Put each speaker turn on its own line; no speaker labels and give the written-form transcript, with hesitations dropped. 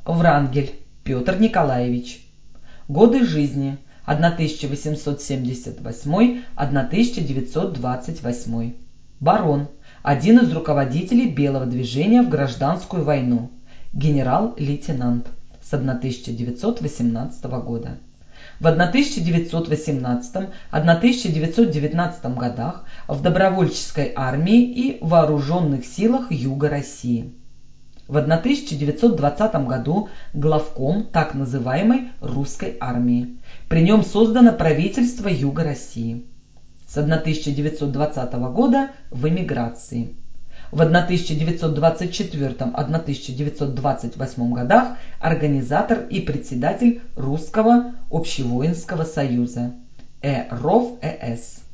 Врангель Петр Николаевич. Годы жизни 1878-1928. Барон, один из руководителей Белого движения в гражданскую войну, генерал-лейтенант с 1918 года. В 1918-1919 годах в добровольческой армии и вооруженных силах Юга России. В 1920 году главком так называемой русской армии. При нем создано правительство Юга России. С 1920 года в эмиграции. В 1924-1928 годах организатор и председатель Русского общевоинского союза РОВ-ЭС.